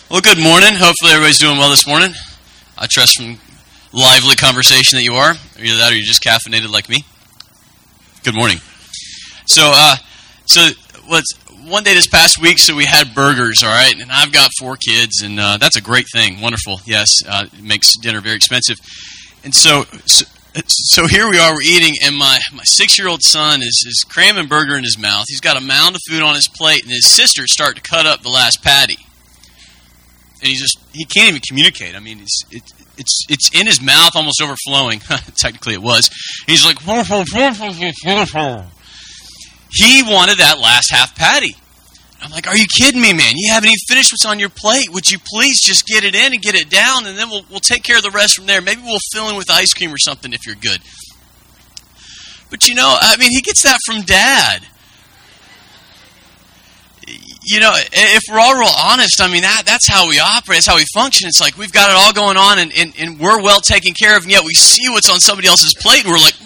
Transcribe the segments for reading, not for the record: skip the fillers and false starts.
Well, good morning. Hopefully everybody's doing well this morning. I trust from lively conversation that you are. Either that or you're just caffeinated like me. Good morning. So one day this past week, so we had burgers, all right? And I've got 4 kids, and that's a great thing. Wonderful. Yes, it makes dinner very expensive. And so here we are, we're eating, and my 6-year-old son is cramming burger in his mouth. He's got a mound of food on his plate, and his sister's starting to cut up the last patty. And he can't even communicate. I mean, it's in his mouth, almost overflowing. Technically it was. And he's like, he wanted that last half patty. I'm like, are you kidding me, man? You haven't even finished what's on your plate. Would you please just get it in and get it down, and then we'll take care of the rest from there. Maybe we'll fill in with ice cream or something if you're good. But he gets that from Dad. If we're all real honest, that's how we operate. That's how we function. It's like we've got it all going on, and we're well taken care of, and yet we see what's on somebody else's plate, and we're like,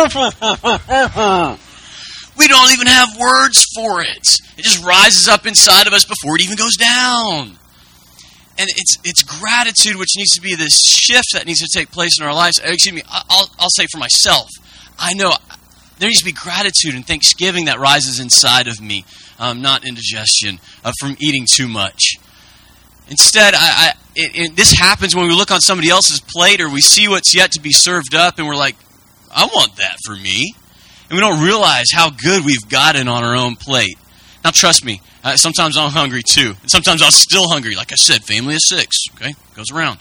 we don't even have words for it. It just rises up inside of us before it even goes down. And it's gratitude, which needs to be this shift that needs to take place in our lives. Excuse me, I'll say for myself, I know there needs to be gratitude and thanksgiving that rises inside of me. Not indigestion from eating too much. Instead, this happens when we look on somebody else's plate or we see what's yet to be served up and we're like, I want that for me. And we don't realize how good we've gotten on our own plate. Now, trust me, sometimes I'm hungry too. And sometimes I'm still hungry. Like I said, family of 6, okay? Goes around.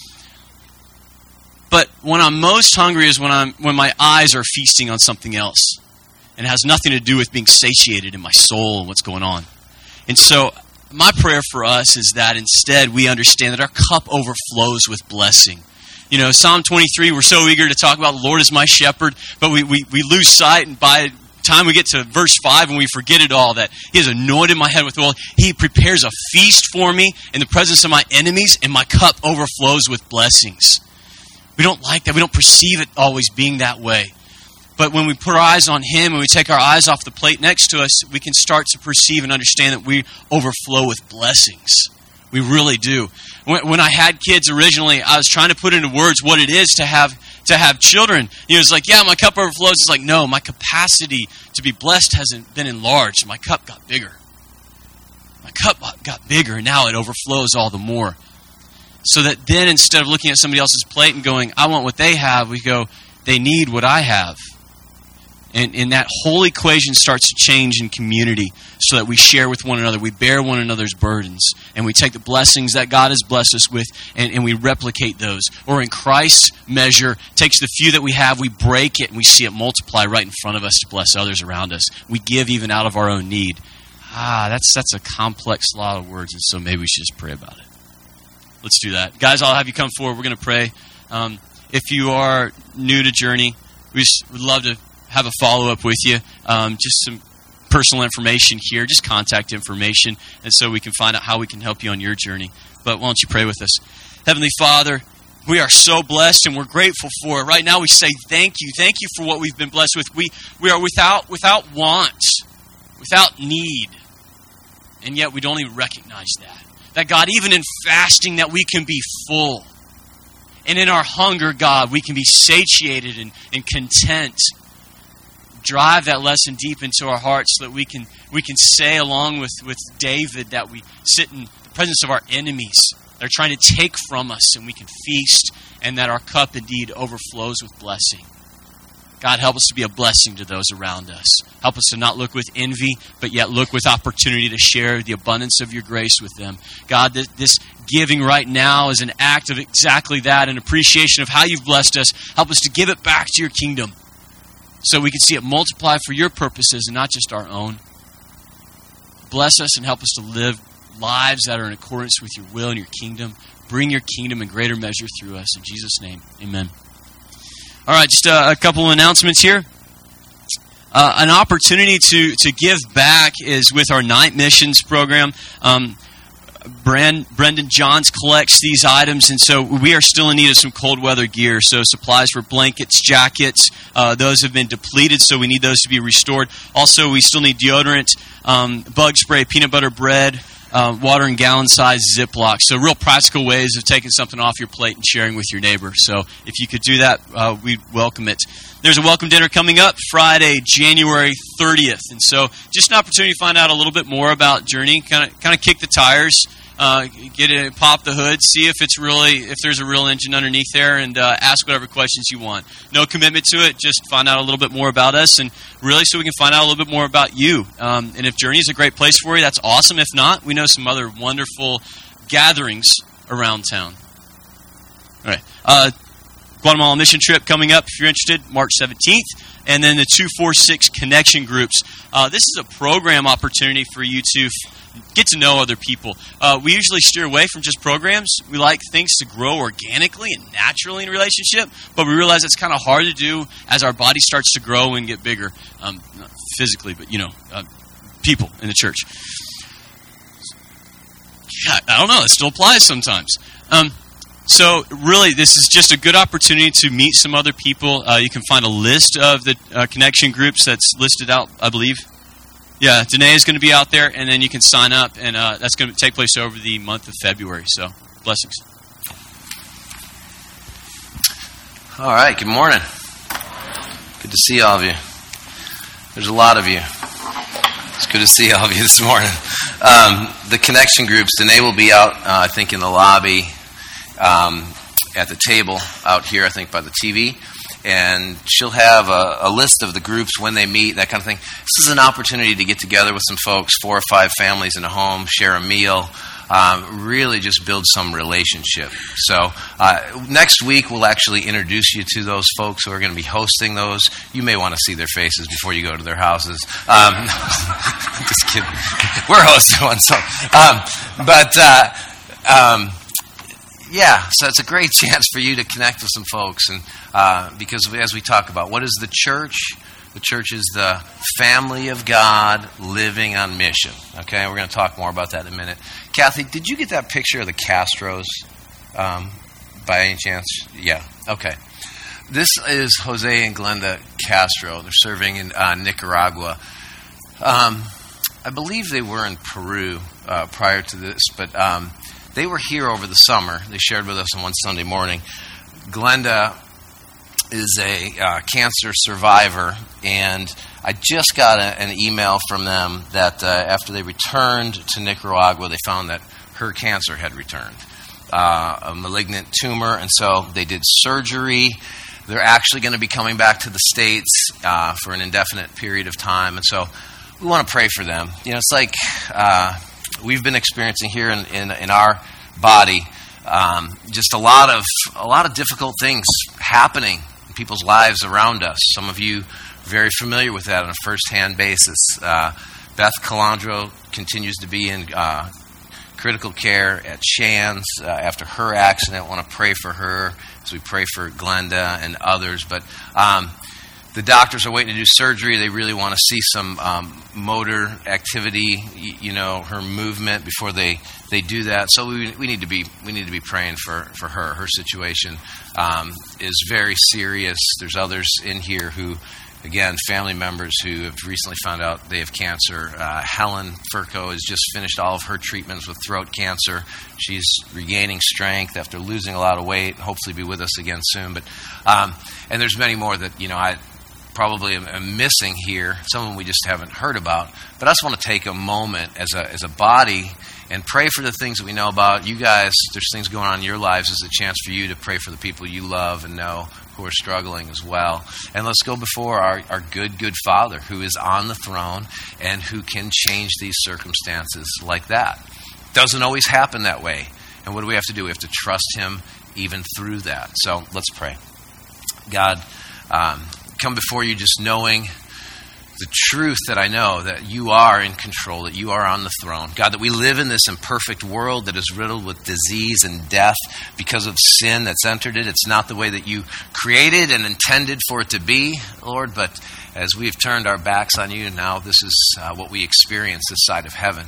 But when I'm most hungry is when my eyes are feasting on something else. And it has nothing to do with being satiated in my soul and what's going on. And so my prayer for us is that instead we understand that our cup overflows with blessing. Psalm 23, we're so eager to talk about the Lord is my shepherd, but we lose sight, and by the time we get to verse 5 and we forget it all, that He has anointed my head with oil. He prepares a feast for me in the presence of my enemies, and my cup overflows with blessings. We don't like that. We don't perceive it always being that way. But when we put our eyes on Him and we take our eyes off the plate next to us, we can start to perceive and understand that we overflow with blessings. We really do. When I had kids originally, I was trying to put into words what it is to have children. It's like, yeah, my cup overflows. It's like, no, my capacity to be blessed hasn't been enlarged. My cup got bigger. My cup got bigger, and now it overflows all the more. So that then instead of looking at somebody else's plate and going, I want what they have, we go, they need what I have. And that whole equation starts to change in community so that we share with one another. We bear one another's burdens. And we take the blessings that God has blessed us with and we replicate those. Or in Christ's measure, takes the few that we have, we break it, and we see it multiply right in front of us to bless others around us. We give even out of our own need. That's a complex lot of words, and so maybe we should just pray about it. Let's do that. Guys, I'll have you come forward. We're going to pray. If you are new to Journey, we would love to have a follow-up with you. Just some personal information here, just contact information, and so we can find out how we can help you on your journey. But why don't you pray with us? Heavenly Father, we are so blessed and we're grateful for it. Right now we say thank you. Thank you for what we've been blessed with. We are without want, without need, and yet we don't even recognize that. That God, even in fasting, that we can be full. And in our hunger, God, we can be satiated and content. Drive that lesson deep into our hearts so that we can say along with David that we sit in the presence of our enemies. They're trying to take from us, and we can feast, and that our cup indeed overflows with blessing. God, help us to be a blessing to those around us. Help us to not look with envy, but yet look with opportunity to share the abundance of your grace with them. God, this giving right now is an act of exactly that, an appreciation of how you've blessed us. Help us to give it back to your kingdom so we can see it multiply for your purposes and not just our own. Bless us and help us to live lives that are in accordance with your will and your kingdom. Bring your kingdom in greater measure through us. In Jesus' name, amen. All right, just a couple of announcements here. An opportunity to give back is with our Night Missions program. Brendan Johns collects these items, and so we are still in need of some cold weather gear. So supplies for blankets, jackets, those have been depleted, so we need those to be restored. Also, we still need deodorant, bug spray, peanut butter bread, water and gallon-sized Ziplocs. So real practical ways of taking something off your plate and sharing with your neighbor. So if you could do that, we'd welcome it. There's a welcome dinner coming up Friday, January 30th. And so just an opportunity to find out a little bit more about Journey, kind of kick the tires, pop the hood, see if there's a real engine underneath there, and ask whatever questions you want. No commitment to it, just find out a little bit more about us, and really so we can find out a little bit more about you. And if Journey is a great place for you, that's awesome. If not, we know some other wonderful gatherings around town. All right. Guatemala mission trip coming up, if you're interested, March 17th. And then the 246 connection groups. This is a program opportunity for you to get to know other people. We usually steer away from just programs. We like things to grow organically and naturally in a relationship, but we realize it's kind of hard to do as our body starts to grow and get bigger. Not physically, but, people in the church. Yeah, I don't know. It still applies sometimes. So really, this is just a good opportunity to meet some other people. You can find a list of the connection groups that's listed out, I believe. Yeah, Danae is going to be out there, and then you can sign up, and that's going to take place over the month of February. So, blessings. All right, good morning. Good to see all of you. There's a lot of you. It's good to see all of you this morning. The connection groups, Danae will be out, I think, in the lobby at the table out here, I think, by the TV. And she'll have a list of the groups, when they meet, that kind of thing. This is an opportunity to get together with some folks, 4 or 5 families in a home, share a meal, really just build some relationship. So next week, we'll actually introduce you to those folks who are going to be hosting those. You may want to see their faces before you go to their houses. Just kidding. We're hosting one, so. Yeah, so it's a great chance for you to connect with some folks, and because as we talk about what is the church is the family of God living on mission. Okay, we're going to talk more about that in a minute. Kathy, did you get that picture of the Castros by any chance? Yeah, okay. This is Jose and Glenda Castro. They're serving in Nicaragua. I believe they were in Peru prior to this, but they were here over the summer. They shared with us on one Sunday morning. Glenda is a cancer survivor, and I just got an email from them that after they returned to Nicaragua, they found that her cancer had returned, a malignant tumor, and so they did surgery. They're actually going to be coming back to the States for an indefinite period of time, and so we want to pray for them. You know, it's like we've been experiencing here in our body just a lot of difficult things happening in people's lives around us. Some of you are very familiar with that on a first-hand basis. Beth Calandro continues to be in critical care at Shands after her accident. I want to pray for her as we pray for Glenda and others. But the doctors are waiting to do surgery. They really want to see some motor activity, her movement before they do that. So we need to be praying for her. Her situation is very serious. There's others in here who, again, family members who have recently found out they have cancer. Helen Furco has just finished all of her treatments with throat cancer. She's regaining strength after losing a lot of weight. Hopefully be with us again soon. But and there's many more that I probably am missing here. Some of them we just haven't heard about. But I just want to take a moment as a body and pray for the things that we know about. You guys, there's things going on in your lives. It's a chance for you to pray for the people you love and know who are struggling as well. And let's go before our good Father who is on the throne and who can change these circumstances like that. Doesn't always happen that way. And what do we have to do? We have to trust Him even through that. So let's pray. God, come before you just knowing the truth that I know that you are in control, that you are on the throne. God, that we live in this imperfect world that is riddled with disease and death because of sin that's entered it. It's not the way that you created and intended for it to be, Lord, but as we've turned our backs on you, now this is what we experience this side of heaven.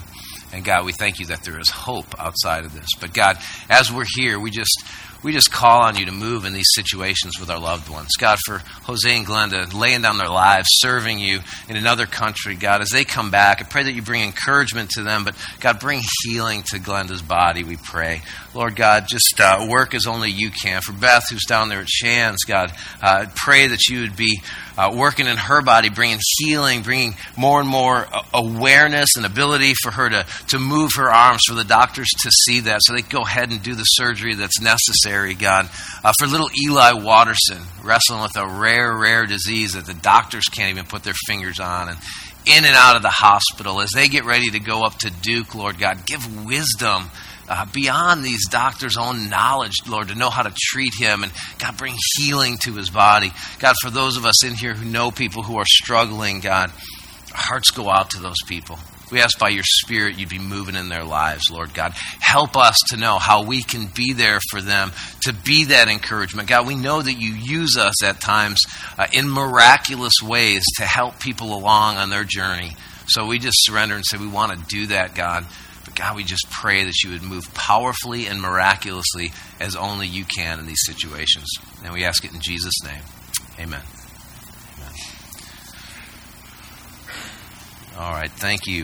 And God, we thank you that there is hope outside of this. But God, as we're here, we just call on you to move in these situations with our loved ones. God, for Jose and Glenda laying down their lives, serving you in another country, God, as they come back, I pray that you bring encouragement to them, but God, bring healing to Glenda's body, we pray. Lord God, just work as only you can. For Beth, who's down there at Shands, God, pray that you would be working in her body, bringing healing, bringing more and more awareness and ability for her to move her arms, for the doctors to see that, so they can go ahead and do the surgery that's necessary, God. For little Eli Watterson, wrestling with a rare disease that the doctors can't even put their fingers on, and in and out of the hospital, as they get ready to go up to Duke, Lord God, give wisdom beyond these doctors' own knowledge, Lord, to know how to treat him, and God, bring healing to his body. God, for those of us in here who know people who are struggling, God, our hearts go out to those people. We ask by your Spirit you'd be moving in their lives, Lord God. Help us to know how we can be there for them, to be that encouragement. God, we know that you use us at times in miraculous ways to help people along on their journey. So we just surrender and say we want to do that, God. But God, we just pray that you would move powerfully and miraculously as only you can in these situations. And we ask it in Jesus' name. Amen. Amen. All right, thank you.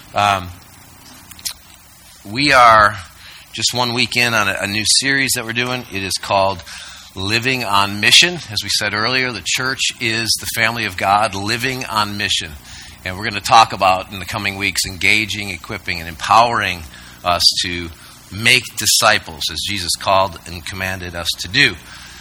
We are just 1 week in on a new series that we're doing. It is called Living on Mission. As we said earlier, the church is the family of God living on mission. And we're going to talk about in the coming weeks engaging, equipping, and empowering us to make disciples as Jesus called and commanded us to do.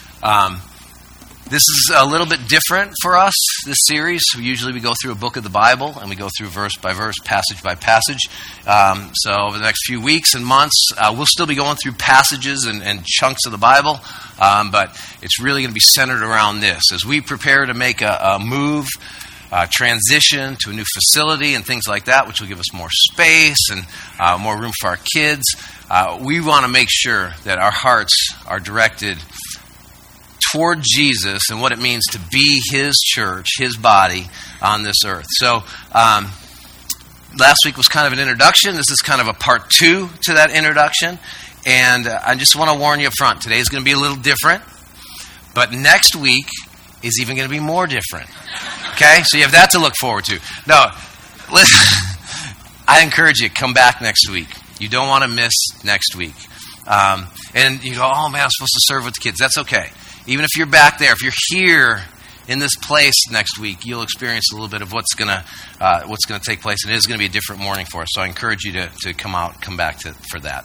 This is a little bit different for us, this series. Usually we go through a book of the Bible and we go through verse by verse, passage by passage. So over the next few weeks and months, we'll still be going through passages and chunks of the Bible, but it's really going to be centered around this. As we prepare to make a move, transition to a new facility and things like that, which will give us more space and more room for our kids, we want to make sure that our hearts are directed toward Jesus and what it means to be his church, his body on this earth. So last week was kind of an introduction. This is kind of a part 2 to that introduction. And I just want to warn you up front, today is going to be a little different. But next week is even going to be more different. Okay? So you have that to look forward to. No, listen, I encourage you, come back next week. You don't want to miss next week. And you go, oh man, I'm supposed to serve with the kids. That's okay. Even if you're back there, if you're here in this place next week, you'll experience a little bit of what's going to take place, and it is going to be a different morning for us. So I encourage you to come back for that.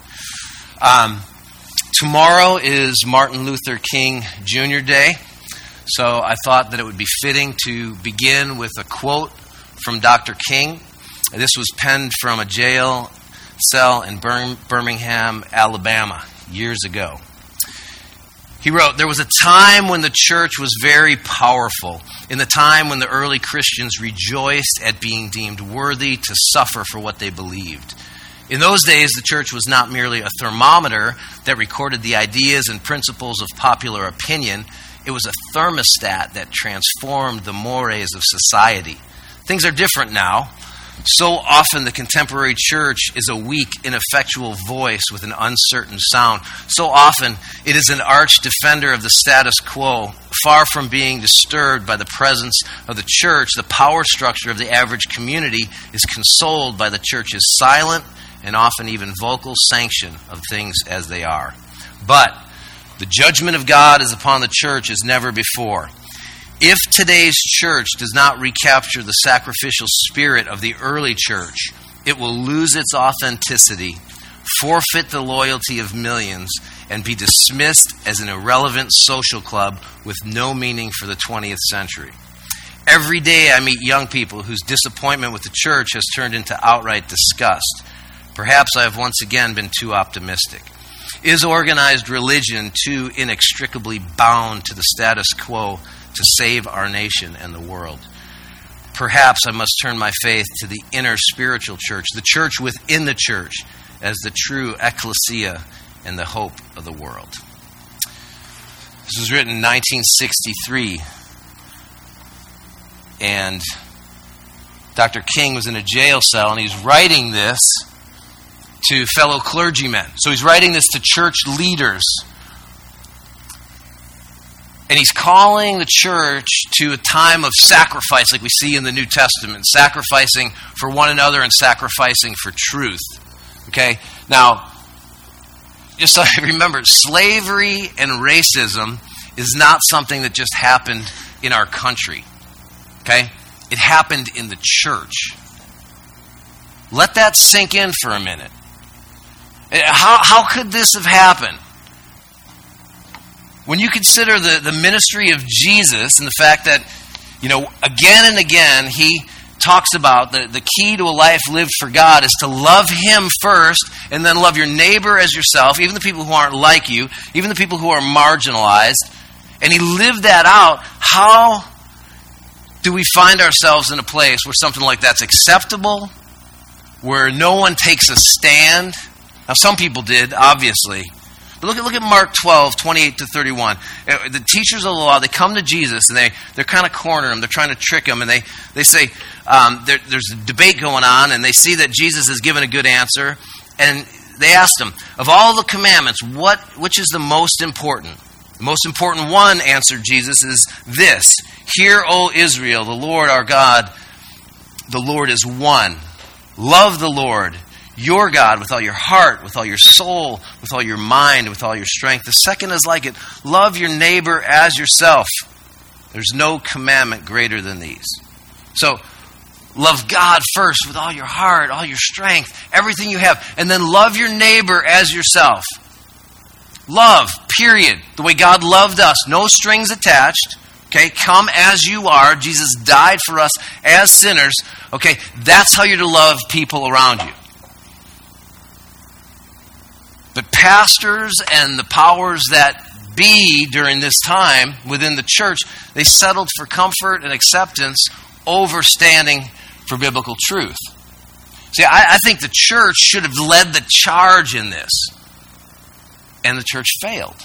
Tomorrow is Martin Luther King Jr. Day, so I thought that it would be fitting to begin with a quote from Dr. King. This was penned from a jail cell in Birmingham, Alabama, years ago. He wrote, "There was a time when the church was very powerful, in the time when the early Christians rejoiced at being deemed worthy to suffer for what they believed. In those days, the church was not merely a thermometer that recorded the ideas and principles of popular opinion. It was a thermostat that transformed the mores of society. Things are different now. So often the contemporary church is a weak, ineffectual voice with an uncertain sound. So often it is an arch defender of the status quo. Far from being disturbed by the presence of the church, the power structure of the average community is consoled by the church's silent and often even vocal sanction of things as they are. But the judgment of God is upon the church as never before. If today's church does not recapture the sacrificial spirit of the early church, it will lose its authenticity, forfeit the loyalty of millions, and be dismissed as an irrelevant social club with no meaning for the 20th century. Every day I meet young people whose disappointment with the church has turned into outright disgust. Perhaps I have once again been too optimistic. Is organized religion too inextricably bound to the status quo to save our nation and the world? Perhaps I must turn my faith to the inner spiritual church, the church within the church, as the true ecclesia and the hope of the world." This was written in 1963, and Dr. King was in a jail cell, and he's writing this to fellow clergymen. So he's writing this to church leaders. And he's calling the church to a time of sacrifice, like we see in the New Testament, sacrificing for one another and sacrificing for truth. Okay? Now, just so I remember, slavery and racism is not something that just happened in our country. Okay? It happened in the church. Let that sink in for a minute. How could this have happened? When you consider the ministry of Jesus and the fact that, again and again, he talks about the key to a life lived for God is to love him first and then love your neighbor as yourself, even the people who aren't like you, even the people who are marginalized. And he lived that out. How do we find ourselves in a place where something like that's acceptable, where no one takes a stand? Now, some people did, obviously. But look at Mark 12, 28 to 31. The teachers of the law, they come to Jesus, and they're kind of cornering him. They're trying to trick him, and they say, there's a debate going on, and they see that Jesus has given a good answer. And they asked him, of all the commandments, which is the most important? The most important one, answered Jesus, is this. Hear, O Israel, the Lord our God, the Lord is one. Love the Lord your God with all your heart, with all your soul, with all your mind, with all your strength. The second is like it. Love your neighbor as yourself. There's no commandment greater than these. So, love God first with all your heart, all your strength, everything you have. And then love your neighbor as yourself. Love, period. The way God loved us. No strings attached. Okay, come as you are. Jesus died for us as sinners. Okay, that's how you're to love people around you. But pastors and the powers that be during this time within the church, they settled for comfort and acceptance over standing for biblical truth. See, I think the church should have led the charge in this. And the church failed.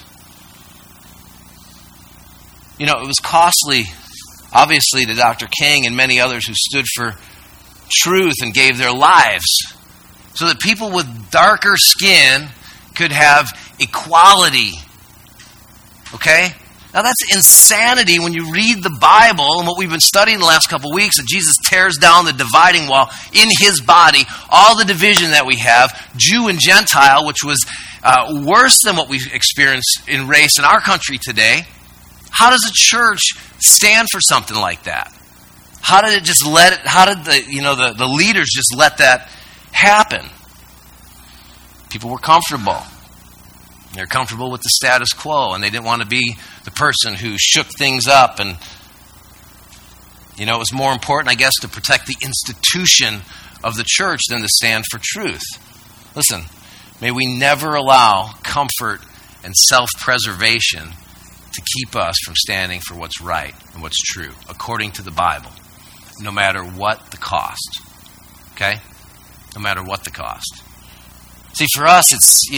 It was costly, obviously, to Dr. King and many others who stood for truth and gave their lives so that people with darker skin could have equality. Okay? Now that's insanity when you read the Bible and what we've been studying the last couple of weeks, that Jesus tears down the dividing wall in his body, all the division that we have, Jew and Gentile, which was worse than what we experience in race in our country today. How does a church stand for something like that? How did the leaders just let that happen? People were comfortable. They're comfortable with the status quo, and they didn't want to be the person who shook things up. And, it was more important, I guess, to protect the institution of the church than to stand for truth. Listen, may we never allow comfort and self-preservation to keep us from standing for what's right and what's true, according to the Bible, no matter what the cost. Okay? No matter what the cost. See, for us,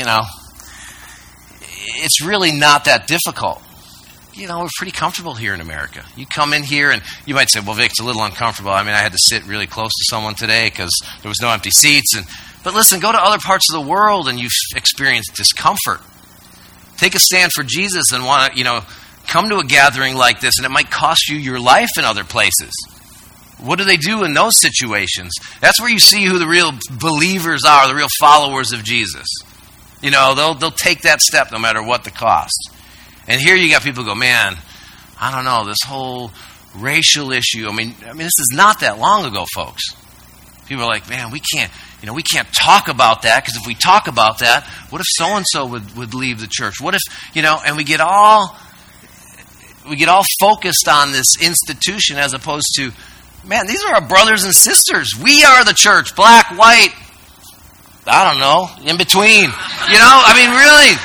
it's really not that difficult. We're pretty comfortable here in America. You come in here and you might say, well, Vic, it's a little uncomfortable. I had to sit really close to someone today because there was no empty seats. But listen, go to other parts of the world and you've experienced discomfort. Take a stand for Jesus and want to, come to a gathering like this, and it might cost you your life in other places. What do they do in those situations? That's where you see who the real believers are, the real followers of Jesus. They'll take that step no matter what the cost. And here you got people go, man, I don't know, this whole racial issue. This is not that long ago, folks. People are like, man, we can't talk about that, because if we talk about that, what if so-and-so would leave the church? What if, and we get all focused on this institution as opposed to, man, these are our brothers and sisters. We are the church, black, white, I don't know, in between. Really.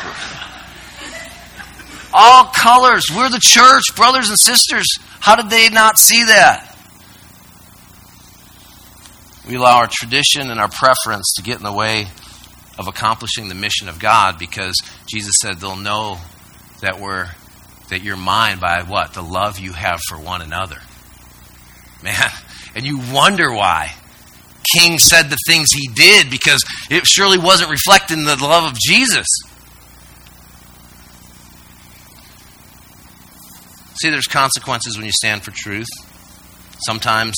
All colors. We're the church, brothers and sisters. How did they not see that? We allow our tradition and our preference to get in the way of accomplishing the mission of God, because Jesus said they'll know that you're mine by what? The love you have for one another. Man, and you wonder why king said the things he did, because it surely wasn't reflecting the love of Jesus. See, there's consequences when you stand for truth. Sometimes,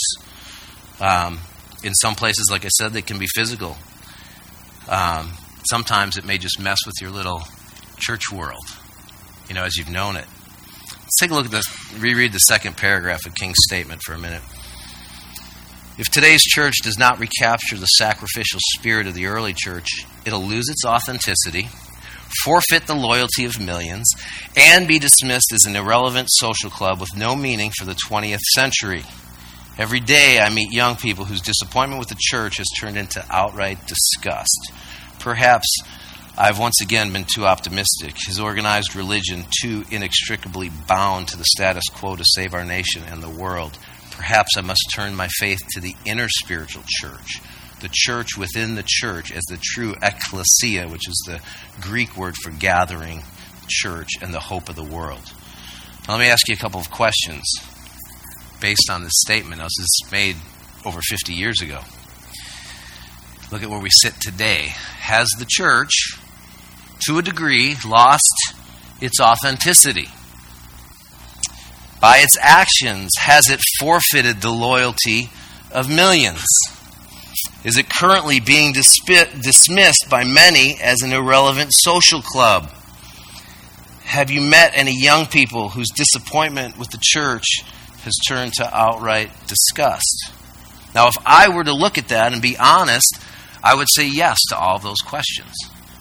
in some places, like I said, they can be physical. Sometimes it may just mess with your little church world, as you've known it. Let's take a look at this, reread the second paragraph of King's statement for a minute. If today's church does not recapture the sacrificial spirit of the early church, it'll lose its authenticity, forfeit the loyalty of millions, and be dismissed as an irrelevant social club with no meaning for the 20th century. Every day I meet young people whose disappointment with the church has turned into outright disgust. Perhaps I've once again been too optimistic. Is organized religion too inextricably bound to the status quo to save our nation and the world? Perhaps I must turn my faith to the inner spiritual church, the church within the church as the true ecclesia, which is the Greek word for gathering church and the hope of the world. Now, let me ask you a couple of questions based on this statement. This is made over 50 years ago. Look at where we sit today. Has the church, to a degree, lost its authenticity? By its actions, has it forfeited the loyalty of millions? Is it currently being dismissed by many as an irrelevant social club? Have you met any young people whose disappointment with the church has turned to outright disgust? Now, if I were to look at that and be honest, I would say yes to all of those questions.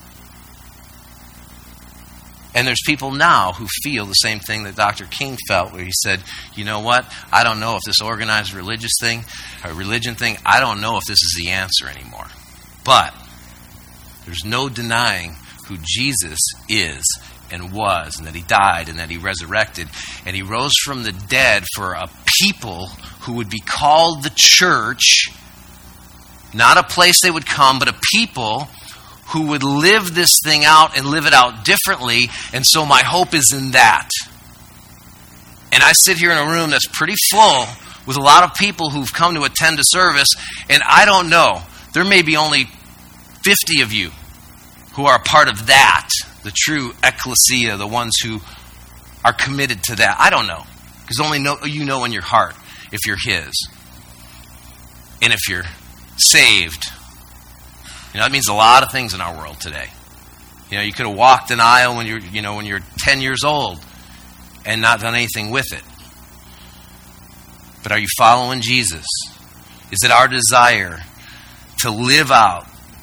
And there's people now who feel the same thing that Dr. King felt, where he said, you know what, I don't know if this organized religion thing, I don't know if this is the answer anymore. But there's no denying who Jesus is and was, and that he died, and that he resurrected, and he rose from the dead for a people who would be called the church, not a place they would come, but a people who would live this thing out and live it out differently. And so my hope is in that. And I sit here in a room that's pretty full with a lot of people who've come to attend a service, and I don't know, there may be only 50 of you who are a part of that, the true ecclesia, the ones who are committed to that. I don't know, because only you know in your heart if you're his. And if you're saved, that means a lot of things in our world today. You could have walked an aisle when you're 10 years old and not done anything with it. But are you following Jesus? Is it our desire to live out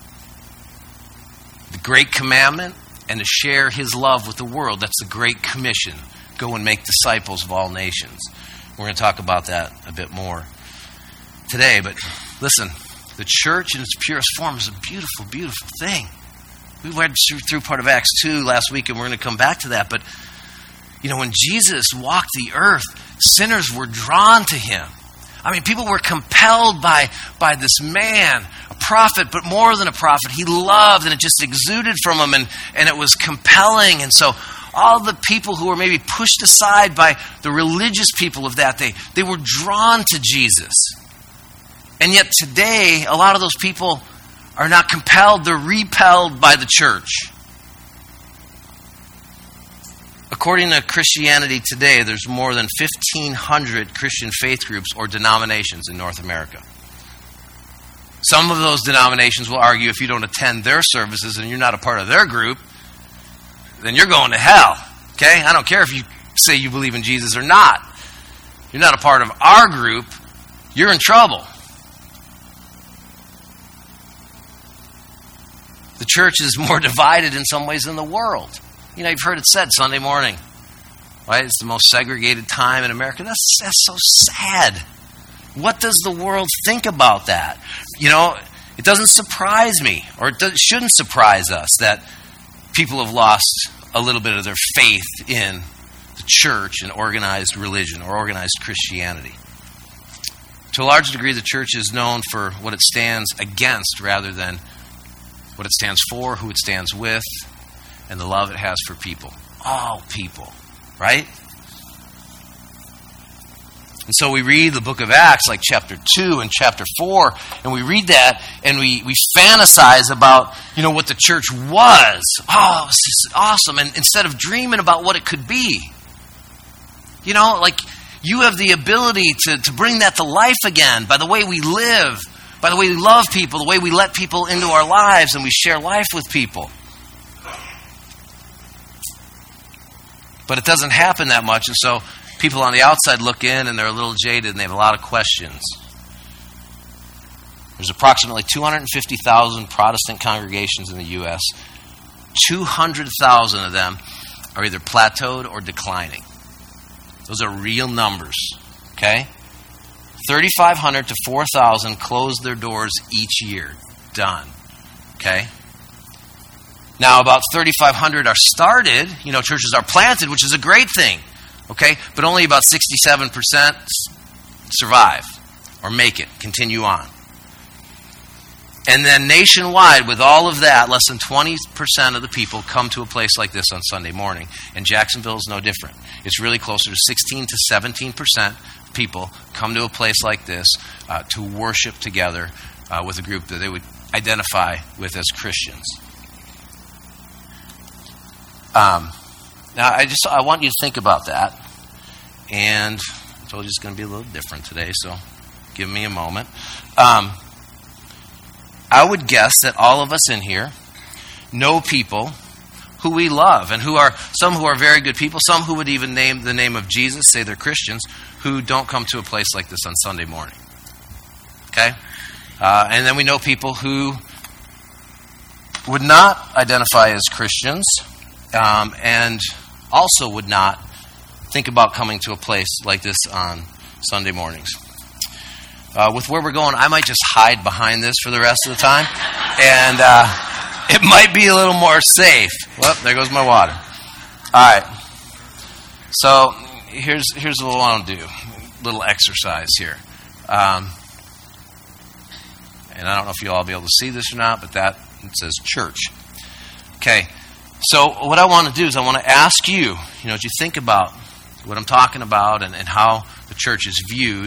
the great commandment and to share his love with the world? That's the Great Commission. Go and make disciples of all nations. We're going to talk about that a bit more today. But listen, the church in its purest form is a beautiful, beautiful thing. We went through part of Acts 2 last week, and we're going to come back to that. But, when Jesus walked the earth, sinners were drawn to him. I mean, people were compelled by this man, a prophet, but more than a prophet. He loved, and it just exuded from him, and it was compelling. And so all the people who were maybe pushed aside by the religious people of that day, they were drawn to Jesus. And yet today, a lot of those people are not compelled, they're repelled by the church. According to Christianity Today, there's more than 1,500 Christian faith groups or denominations in North America. Some of those denominations will argue if you don't attend their services and you're not a part of their group, then you're going to hell. Okay? I don't care if you say you believe in Jesus or not. You're not a part of our group, you're in trouble. The church is more divided in some ways than the world. You've heard it said Sunday morning, right? It's the most segregated time in America. That's so sad. What does the world think about that? It doesn't surprise me, or it shouldn't surprise us that people have lost a little bit of their faith in the church and organized religion or organized Christianity. To a large degree, the church is known for what it stands against rather than what it stands for, who it stands with, and the love it has for people. All people, right? And so we read the book of Acts, like chapter 2 and chapter 4, and we read that, and we fantasize about, what the church was. Oh, this is awesome. And instead of dreaming about what it could be, like you have the ability to bring that to life again by the way we live, by the way we love people, the way we let people into our lives, and we share life with people. But it doesn't happen that much, and so people on the outside look in and they're a little jaded and they have a lot of questions. There's approximately 250,000 Protestant congregations in the U.S. 200,000 of them are either plateaued or declining. Those are real numbers, okay? 3,500 to 4,000 close their doors each year. Done, okay? Now, about 3,500 are started. Churches are planted, which is a great thing. Okay? But only about 67% survive or make it, continue on. And then nationwide, with all of that, less than 20% of the people come to a place like this on Sunday morning. And Jacksonville is no different. It's really closer to 16 to 17% of people come to a place like this to worship together with a group that they would identify with as Christians. Now, I want you to think about that. And I told you it's going to be a little different today, so give me a moment. I would guess that all of us in here know people who we love and some who are very good people, some who would even name the name of Jesus, say they're Christians, who don't come to a place like this on Sunday morning. Okay? And then we know people who would not identify as Christians, and also would not think about coming to a place like this on Sunday mornings. With where we're going, I might just hide behind this for the rest of the time, and it might be a little more safe. Well, there goes my water. All right. So here's what I want to do. A little exercise here. And I don't know if you'll all be able to see this or not, but it says church. Okay. So what I want to do is I want to ask you, as you think about what I'm talking about and how the church is viewed,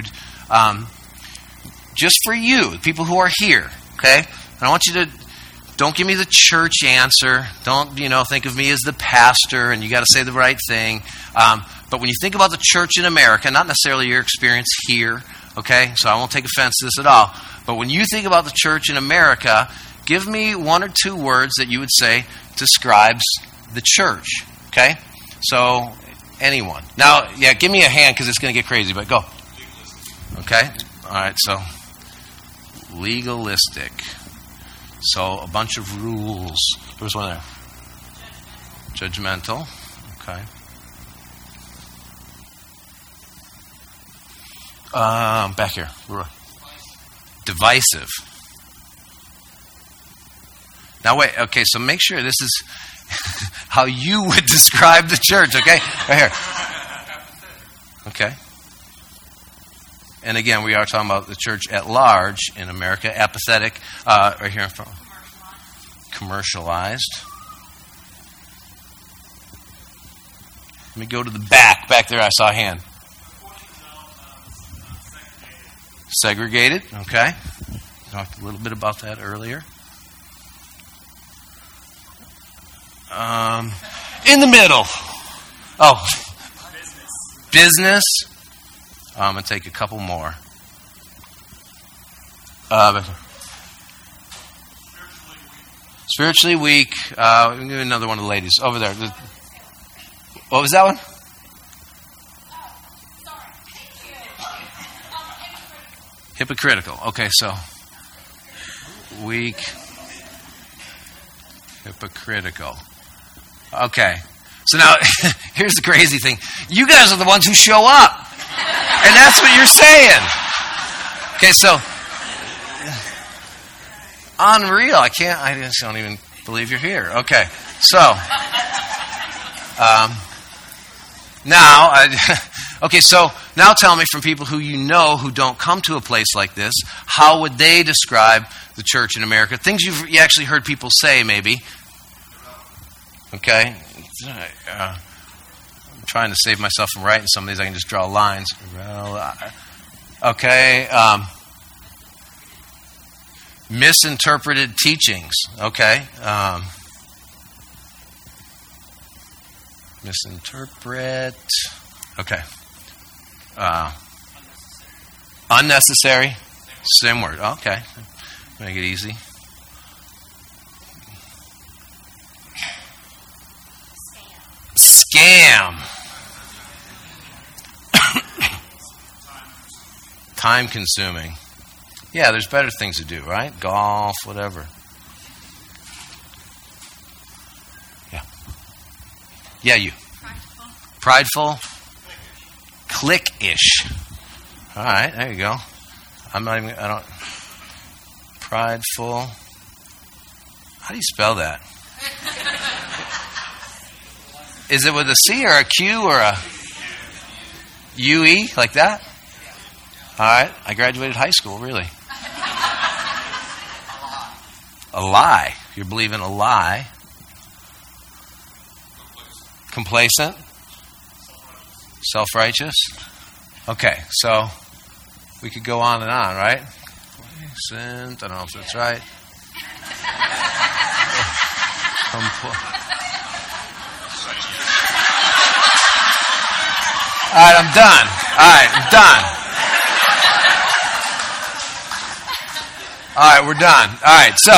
just for you, people who are here, okay? And I want you to, don't give me the church answer. Don't, think of me as the pastor and you got to say the right thing. But when you think about the church in America, not necessarily your experience here, okay? So I won't take offense to this at all. But when you think about the church in America, give me one or two words that you would say describes the church, okay? So, anyone. Now, give me a hand because it's going to get crazy, but go. Okay? All right, so legalistic. So, a bunch of rules. There was one there. Judgmental. Okay. Back here. Divisive. Now, wait. Okay, so make sure this is how you would describe the church, okay? Right here. Okay. And again, we are talking about the church at large in America. Apathetic. Right here in front. Commercialized. Let me go to the back. Back there, I saw a hand. Segregated. Okay. Talked a little bit about that earlier. In the middle. Oh. Business. I'm going to take a couple more. Spiritually weak. We'll give another one of the ladies. Over there. What was that one? Hypocritical. Okay, so weak. Hypocritical. Okay. So now, here's the crazy thing. You guys are the ones who show up. And that's what you're saying. Okay, so unreal. I just don't even believe you're here. Okay. So now tell me, from people who you know who don't come to a place like this, how would they describe the church in America? Things you actually heard people say, maybe. Okay. trying to save myself from writing some of these. I can just draw lines. Okay. Misinterpreted teachings. Okay. Misinterpret. Okay. Unnecessary. Same word. Okay. Make it easy. Scam. Time consuming. Yeah, there's better things to do, right? Golf, whatever. Yeah. Yeah, you. Prideful. Click-ish. All right, there you go. Prideful. How do you spell that? Is it with a C or a Q or a UE, like that? All right, I graduated high school, really. A lie. You're believing a lie. Complacent. Self-righteous. Okay, so we could go on and on, right? Complacent. I don't know if that's right. All right, I'm done. All right, I'm done. All right, we're done. All right, so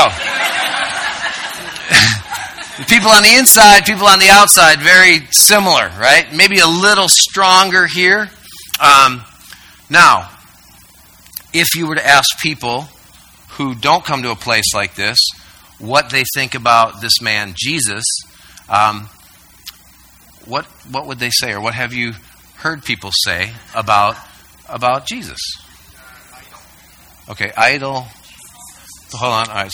people on the inside, people on the outside, very similar, right? Maybe a little stronger here. Now, if you were to ask people who don't come to a place like this what they think about this man Jesus, what would they say, or what have you heard people say about Jesus? Okay, idol. Hold on. All right,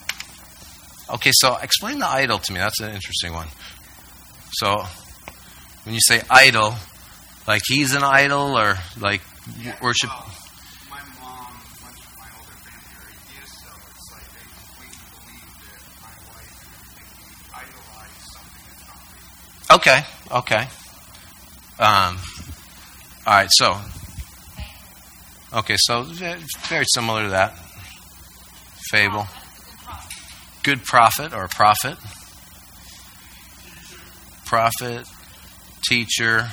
so explain the idol to me. That's an interesting one. So when you say idol, like he's an idol, or like worship. My mom, much of my older family are atheists, so it's like they completely believe that my wife and everything, we idolize something that's not real. Okay. All right, so very similar to that. Fable. Good prophet or prophet. Prophet, teacher,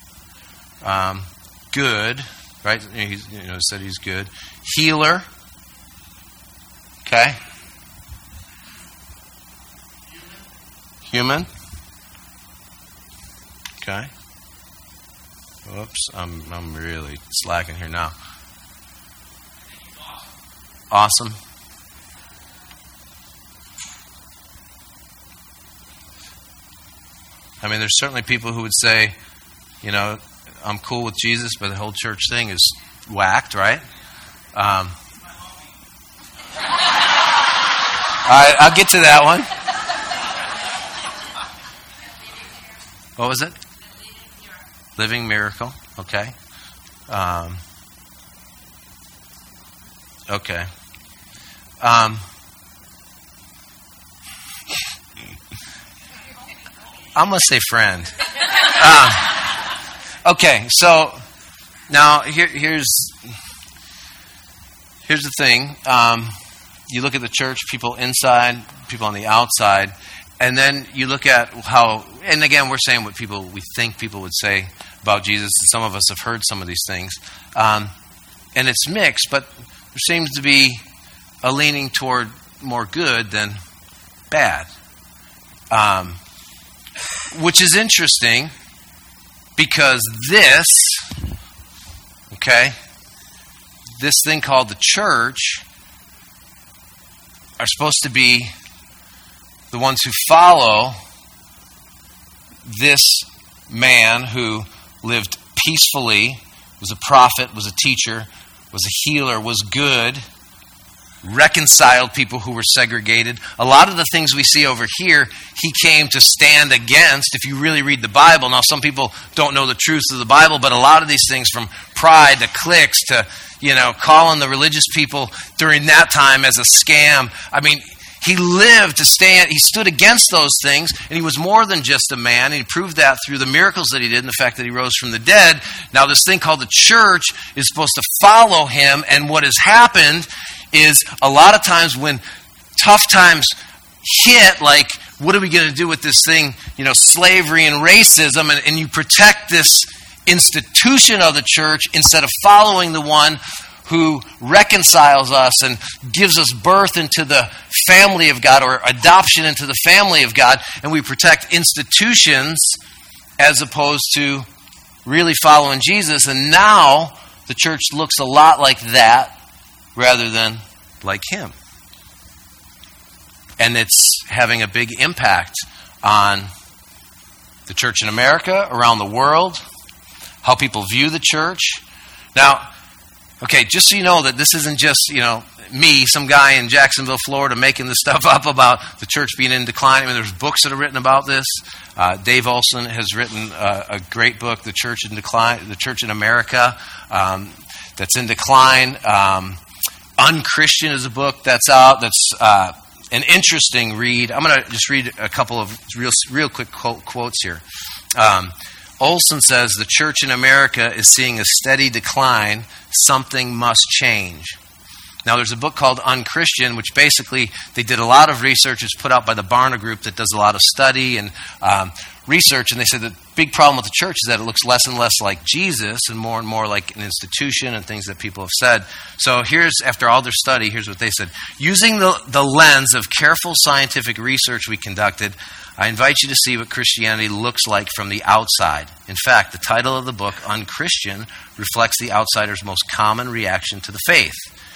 good, right? He's, said he's good. Healer. Okay. Human. Okay. Whoops, I'm really slacking here now. Awesome. I mean, there's certainly people who would say, I'm cool with Jesus, but the whole church thing is whacked, right? All right, I'll get to that one. What was it? Living miracle. Okay. Okay. I'm going to say friend. Okay, so now here's the thing. You look at the church, people inside, people on the outside, and then you look at how, and again, we're saying what we think people would say about Jesus, and some of us have heard some of these things. And it's mixed, but there seems to be a leaning toward more good than bad. Which is interesting because this thing called the church are supposed to be the ones who follow this man who lived peacefully, was a prophet, was a teacher, was a healer, was good, reconciled people who were segregated. A lot of the things we see over here, he came to stand against. If you really read the Bible, now some people don't know the truths of the Bible, but a lot of these things, from pride to cliques to, calling the religious people during that time as a scam. I mean, He lived to stand, he stood against those things, and he was more than just a man. And he proved that through the miracles that he did and the fact that he rose from the dead. Now this thing called the church is supposed to follow him, and what has happened is a lot of times when tough times hit, like, what are we going to do with this thing, slavery and racism, and you protect this institution of the church instead of following the one who reconciles us and gives us birth into the family of God, or adoption into the family of God, and we protect institutions as opposed to really following Jesus. And now the church looks a lot like that rather than like him. And it's having a big impact on the church in America, around the world, how people view the church. Now, okay, just so you know that this isn't just, me, some guy in Jacksonville, Florida, making this stuff up about the church being in decline. I mean, there's books that are written about this. Dave Olson has written a great book, The Church in Decline, The Church in America, that's in decline. Unchristian is a book that's out, that's an interesting read. I'm going to just read a couple of real quick quotes here. Olson says, the church in America is seeing a steady decline. Something must change. Now, there's a book called Unchristian, which basically they did a lot of research. It's put out by the Barna Group that does a lot of study and research. And they said the big problem with the church is that it looks less and less like Jesus and more like an institution and things that people have said. So here's, after all their study, here's what they said. Using the lens of careful scientific research we conducted, I invite you to see what Christianity looks like from the outside. In fact, the title of the book, Unchristian, reflects the outsider's most common reaction to the faith.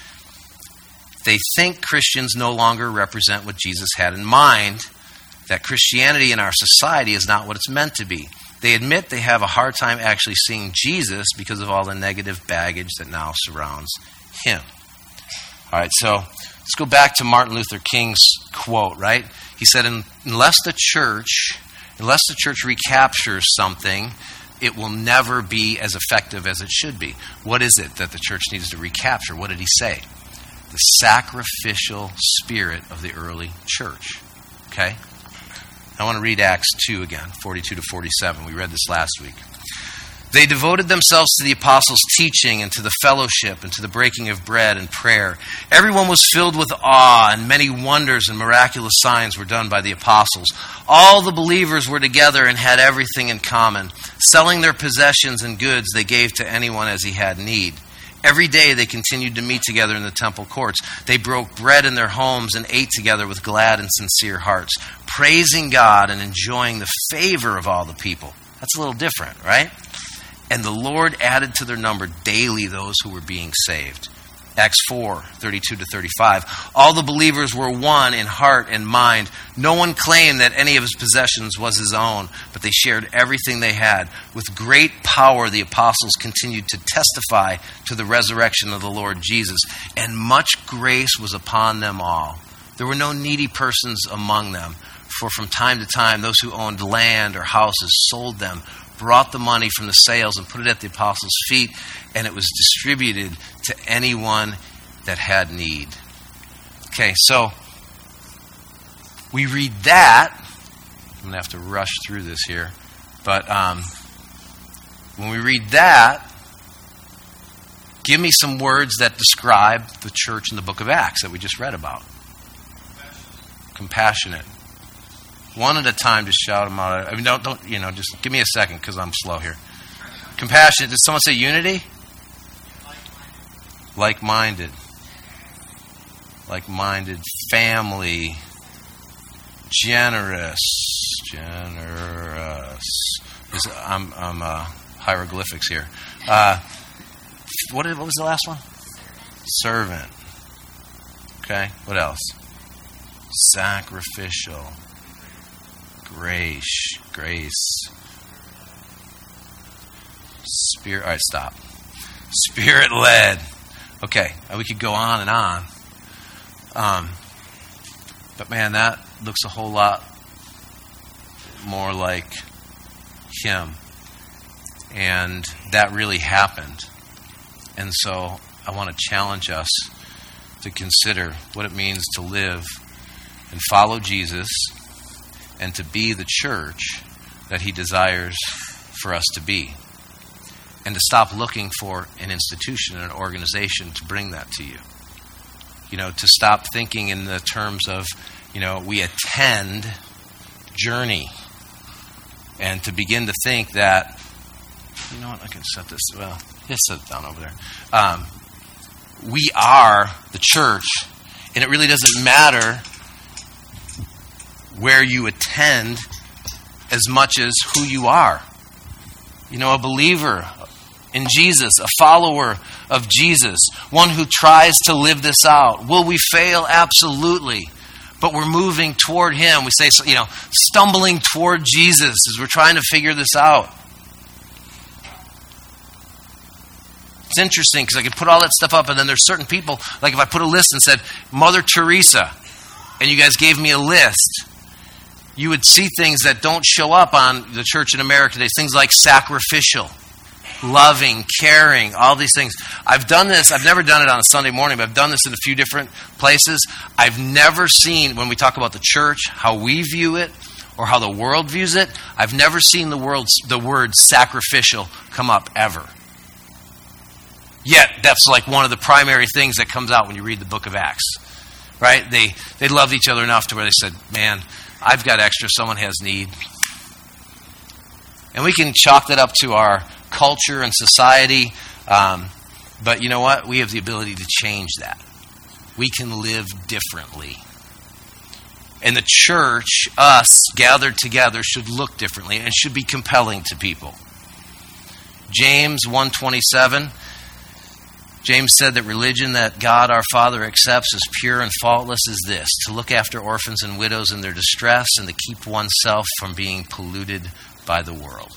They think Christians no longer represent what Jesus had in mind, that Christianity in our society is not what it's meant to be. They admit they have a hard time actually seeing Jesus because of all the negative baggage that now surrounds him. All right, so let's go back to Martin Luther King's quote, right? He said, unless the church recaptures something, it will never be as effective as it should be. What is it that the church needs to recapture? What did he say? The sacrificial spirit of the early church. Okay? I want to read Acts 2 again, 42 to 47. We read this last week. They devoted themselves to the apostles' teaching and to the fellowship and to the breaking of bread and prayer. Everyone was filled with awe, and many wonders and miraculous signs were done by the apostles. All the believers were together and had everything in common. Selling their possessions and goods, they gave to anyone as he had need. Every day they continued to meet together in the temple courts. They broke bread in their homes and ate together with glad and sincere hearts, praising God and enjoying the favor of all the people. That's a little different, right? And the Lord added to their number daily those who were being saved. Acts 4, 32 to 35. All the believers were one in heart and mind. No one claimed that any of his possessions was his own, but they shared everything they had. With great power, the apostles continued to testify to the resurrection of the Lord Jesus, and much grace was upon them all. There were no needy persons among them, for from time to time, those who owned land or houses sold them, brought the money from the sales and put it at the apostles' feet, and it was distributed to anyone that had need. Okay, so we read that. I'm going to have to rush through this here. But when we read that, give me some words that describe the church in the book of Acts that we just read about. Compassionate. One at a time, just shout them out. I mean, don't just give me a second because I'm slow here. Compassionate. Did someone say unity? Like-minded. Like-minded. Family. Generous. I'm hieroglyphics here. What was the last one? Servant. Okay. What else? Sacrificial. Grace. Spirit. All right, stop. Spirit-led. Okay, we could go on and on. But man, that looks a whole lot more like him. And that really happened. And so I want to challenge us to consider what it means to live and follow Jesus and to be the church that he desires for us to be. And to stop looking for an institution and an organization to bring that to you. To stop thinking in the terms of, we attend Journey. And to begin to think that, I can set this, just set it down over there. We are the church, and it really doesn't matter where you attend as much as who you are. A believer in Jesus, a follower of Jesus, one who tries to live this out. Will we fail? Absolutely. But we're moving toward him. We say, stumbling toward Jesus as we're trying to figure this out. It's interesting because I could put all that stuff up, and then there's certain people, like if I put a list and said, Mother Teresa, and you guys gave me a list, you would see things that don't show up on the church in America today. Things like sacrificial, loving, caring, all these things. I've done this. I've never done it on a Sunday morning, but I've done this in a few different places. I've never seen, when we talk about the church, how we view it or how the world views it, I've never seen the word sacrificial come up ever. Yet, that's like one of the primary things that comes out when you read the book of Acts. Right? They loved each other enough to where they said, man, I've got extra, someone has need. And we can chalk that up to our culture and society. But you know what? We have the ability to change that. We can live differently. And the church, us, gathered together, should look differently and should be compelling to people. James 1:27. James said that religion that God our Father accepts as pure and faultless is this: to look after orphans and widows in their distress and to keep oneself from being polluted by the world.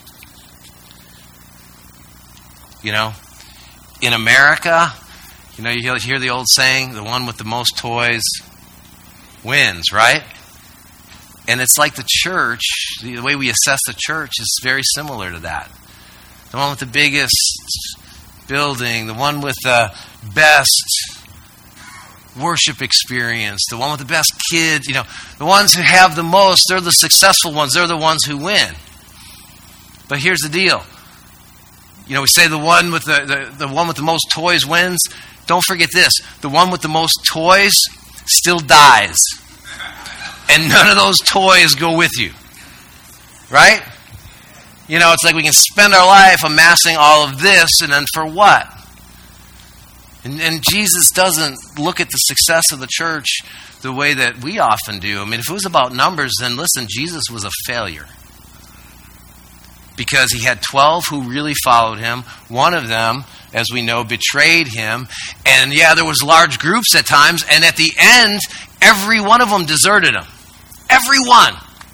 In America, you hear the old saying, the one with the most toys wins, right? And it's like the church, the way we assess the church is very similar to that. The one with the biggest building, the one with the best worship experience, the one with the best kids, the ones who have the most, they're the successful ones, they're the ones who win. But here's the deal. We say the one with the one with the most toys wins. Don't forget this. The one with the most toys still dies. And none of those toys go with you. Right? It's like we can spend our life amassing all of this, and then for what? And Jesus doesn't look at the success of the church the way that we often do. If it was about numbers, then listen, Jesus was a failure. Because he had 12 who really followed him. One of them, as we know, betrayed him. And there was large groups at times. And at the end, every one of them deserted him. Every one.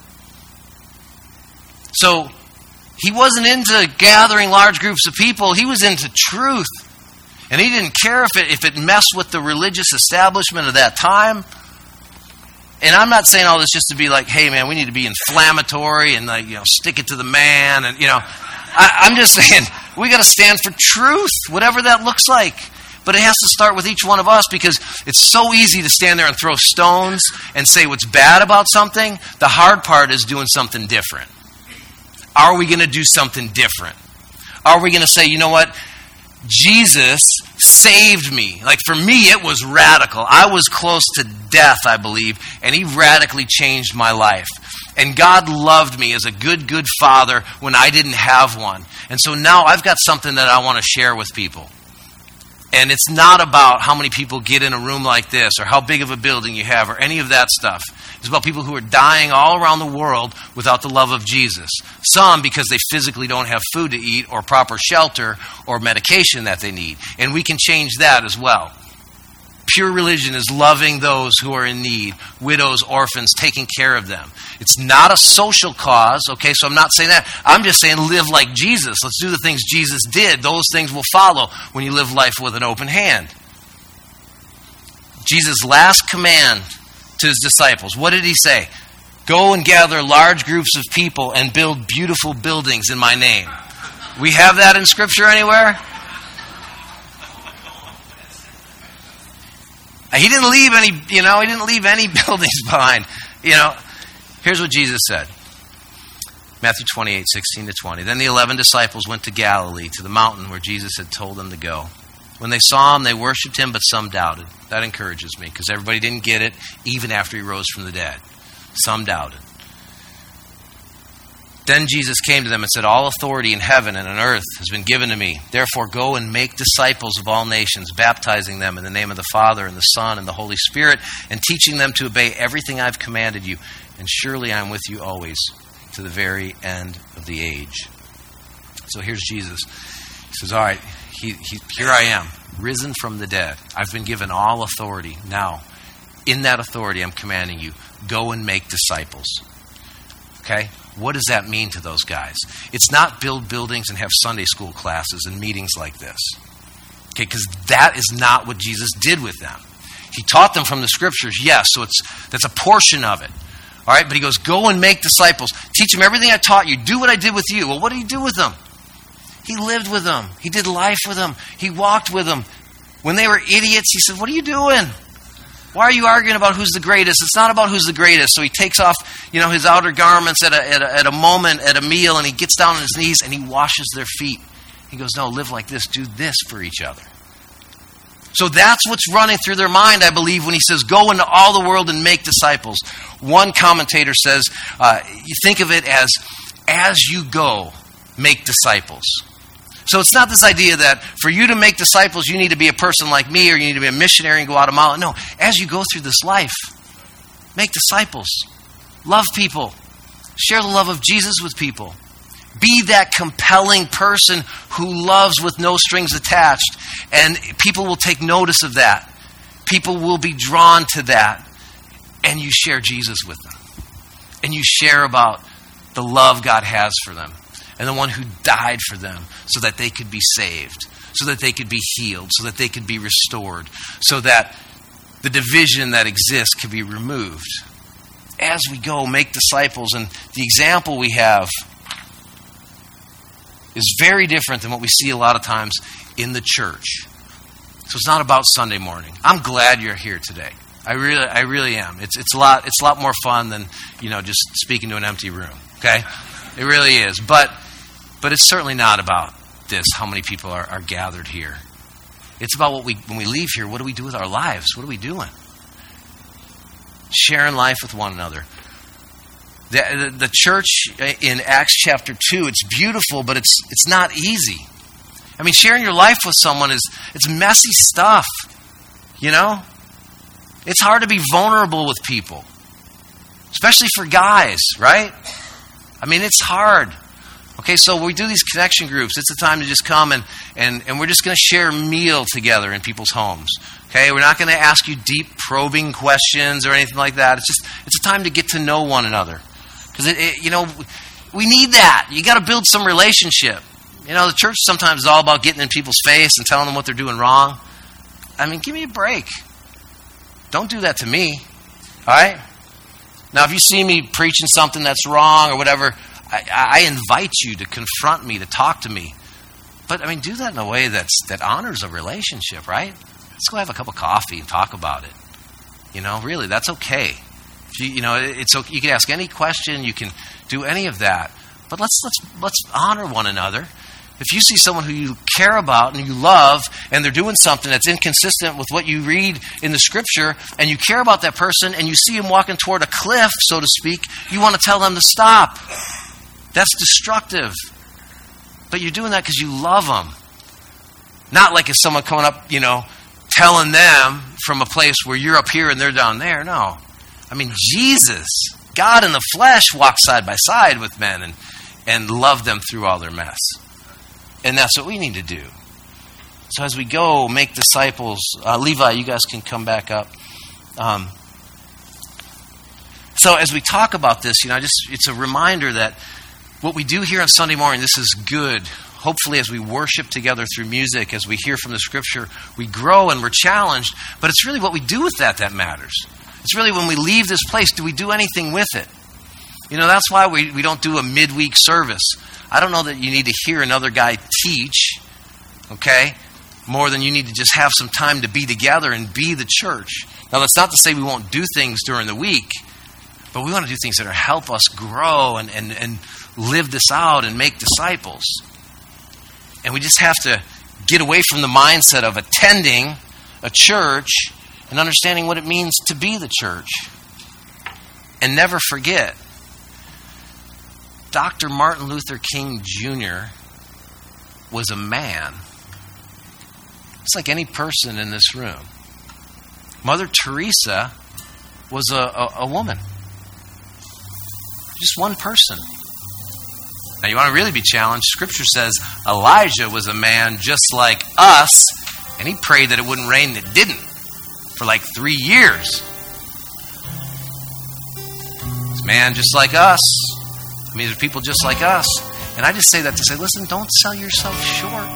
So he wasn't into gathering large groups of people. He was into truth. And he didn't care if it messed with the religious establishment of that time. And I'm not saying all this just to be like, hey, man, we need to be inflammatory and stick it to the man. And, I'm just saying we got to stand for truth, whatever that looks like. But it has to start with each one of us, because it's so easy to stand there and throw stones and say what's bad about something. The hard part is doing something different. Are we going to do something different? Are we going to say, you know what? Jesus saved me. Like for me, it was radical. I was close to death, I believe, and he radically changed my life. And God loved me as a good father when I didn't have one. And so now I've got something that I want to share with people. And it's not about how many people get in a room like this or how big of a building you have or any of that stuff. It's about people who are dying all around the world without the love of Jesus. Some because they physically don't have food to eat or proper shelter or medication that they need. And we can change that as well. Pure religion is loving those who are in need, widows, orphans, taking care of them. It's not a social cause, okay? So I'm not saying that. I'm just saying live like Jesus. Let's do the things Jesus did. Those things will follow when you live life with an open hand. Jesus' last command to his disciples, what did he say? Go and gather large groups of people and build beautiful buildings in my name. We have that in Scripture anywhere? He didn't leave any, he didn't leave any buildings behind. Here's what Jesus said. Matthew 28:16-20. Then the 11 disciples went to Galilee, to the mountain where Jesus had told them to go. When they saw him, they worshipped him, but some doubted. That encourages me, because everybody didn't get it, even after he rose from the dead. Some doubted. Then Jesus came to them and said, all authority in heaven and on earth has been given to me. Therefore go and make disciples of all nations, baptizing them in the name of the Father and the Son and the Holy Spirit, and teaching them to obey everything I've commanded you. And surely I am with you always, to the very end of the age. So here's Jesus. He says, all right, here I am, risen from the dead. I've been given all authority. Now, in that authority, I'm commanding you, go and make disciples. Okay? What does that mean to those guys? It's not build buildings and have Sunday school classes and meetings like this. Okay, because that is not what Jesus did with them. He taught them from the scriptures, yes, so that's a portion of it. All right, but he goes, go and make disciples. Teach them everything I taught you. Do what I did with you. Well, what did he do with them? He lived with them. He did life with them. He walked with them. When they were idiots, he said, what are you doing? Why are you arguing about who's the greatest? It's not about who's the greatest. So he takes off, his outer garments at a moment, at a meal, and he gets down on his knees and he washes their feet. He goes, no, live like this. Do this for each other. So that's what's running through their mind, I believe, when he says, go into all the world and make disciples. One commentator says, you think of it as you go, make disciples. So it's not this idea that for you to make disciples, you need to be a person like me, or you need to be a missionary and go out a mile. No, as you go through this life, make disciples. Love people. Share the love of Jesus with people. Be that compelling person who loves with no strings attached. And people will take notice of that. People will be drawn to that. And you share Jesus with them. And you share about the love God has for them. And the one who died for them so that they could be saved, so that they could be healed, so that they could be restored, so that the division that exists could be removed. As we go, make disciples. And the example we have is very different than what we see a lot of times in the church. So it's not about Sunday morning. I'm glad you're here today. I really am. It's a lot more fun than just speaking to an empty room. Okay, it really is. But it's certainly not about this. How many people are gathered here? It's about when we leave here. What do we do with our lives? What are we doing? Sharing life with one another. The church in Acts chapter 2, it's beautiful, but it's not easy. I mean, sharing your life with someone it's messy stuff. It's hard to be vulnerable with people, especially for guys, right? I mean, it's hard. Okay, so we do these connection groups. It's a time to just come and we're just going to share a meal together in people's homes. Okay, we're not going to ask you deep probing questions or anything like that. It's a time to get to know one another. Because, we need that. You got to build some relationship. The church sometimes is all about getting in people's face and telling them what they're doing wrong. I mean, give me a break. Don't do that to me. All right? Now, if you see me preaching something that's wrong or whatever, I invite you to confront me, to talk to me. But, do that in a way that honors a relationship, right? Let's go have a cup of coffee and talk about it. Really, that's okay. It's okay. You can ask any question. You can do any of that. But let's honor one another. If you see someone who you care about and you love, and they're doing something that's inconsistent with what you read in the Scripture, and you care about that person, and you see him walking toward a cliff, so to speak, you want to tell them to stop. That's destructive. But you're doing that because you love them. Not like it's someone coming up, telling them from a place where you're up here and they're down there. No. Jesus, God in the flesh, walked side by side with men and loved them through all their mess. And that's what we need to do. So as we go, make disciples. Levi, you guys can come back up. So as we talk about this, it's a reminder that what we do here on Sunday morning, this is good. Hopefully as we worship together through music, as we hear from the Scripture, we grow and we're challenged. But it's really what we do with that matters. It's really when we leave this place, do we do anything with it? That's why we don't do a midweek service. I don't know that you need to hear another guy teach, okay? more than you need to just have some time to be together and be the church. Now, that's not to say we won't do things during the week, but we want to do things that help us grow and live this out and make disciples. And we just have to get away from the mindset of attending a church and understanding what it means to be the church. And never forget, Dr. Martin Luther King Jr. was a man. It's like any person in this room. Mother Teresa was a woman. Just one person. Now, you want to really be challenged? Scripture says Elijah was a man just like us, and he prayed that it wouldn't rain, and it didn't for like 3 years. It's a man just like us. I mean, there's people just like us. And I just say that to say, listen, don't sell yourself short.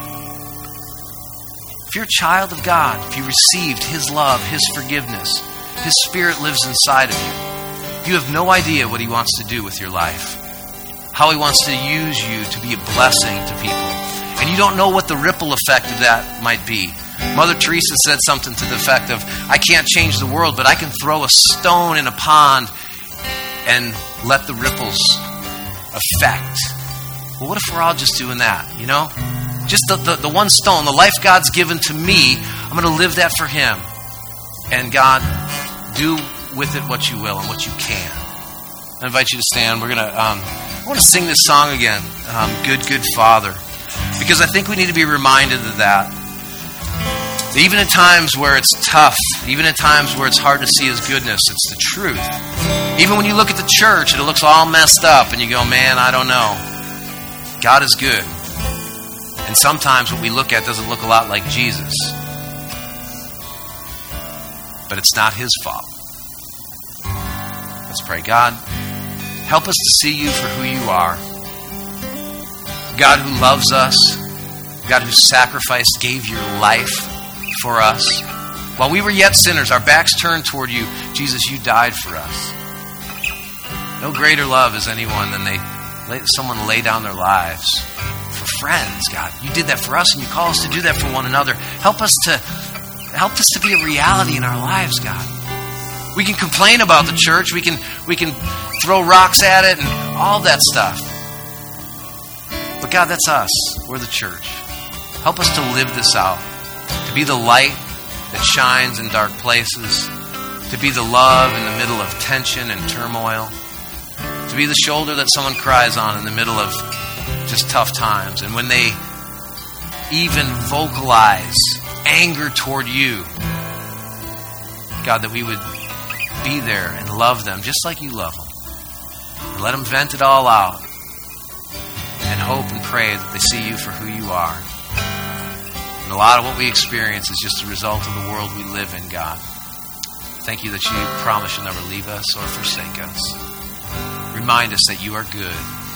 If you're a child of God, if you received His love, His forgiveness, His Spirit lives inside of you, you have no idea what He wants to do with your life. How He wants to use you to be a blessing to people. And you don't know what the ripple effect of that might be. Mother Teresa said something to the effect of, I can't change the world, but I can throw a stone in a pond and let the ripples affect. Well, what if we're all just doing that, you know? Just the one stone, the life God's given to me, I'm going to live that for Him. And God, do with it what you will and what you can. I invite you to stand. We're going to, I want to sing this song again, Good, Good Father. Because I think we need to be reminded of that. Even in times where it's tough, even in times where it's hard to see His goodness, it's the truth. Even when you look at the church and it looks all messed up and you go, man, I don't know. God is good. And sometimes what we look at doesn't look a lot like Jesus. But it's not His fault. Let's pray. God, help us to see You for who You are. God who loves us. God who sacrificed, gave Your life for us. While we were yet sinners, our backs turned toward You. Jesus, You died for us. No greater love is anyone than someone lay down their lives for friends, God. You did that for us, and You call us to do that for one another. Help us to be a reality in our lives, God. We can complain about the church. We can throw rocks at it and all that stuff. But God, that's us. We're the church. Help us to live this out. To be the light that shines in dark places. To be the love in the middle of tension and turmoil. To be the shoulder that someone cries on in the middle of just tough times. And when they even vocalize anger toward You, God, that we would be there and love them just like You love them. And let them vent it all out. And hope and pray that they see You for who You are. And a lot of what we experience is just a result of the world we live in, God. Thank You that You promise You'll never leave us or forsake us. Remind us that You are good.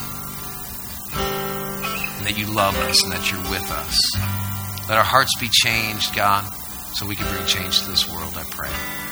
And that You love us and that You're with us. Let our hearts be changed, God, so we can bring change to this world, I pray.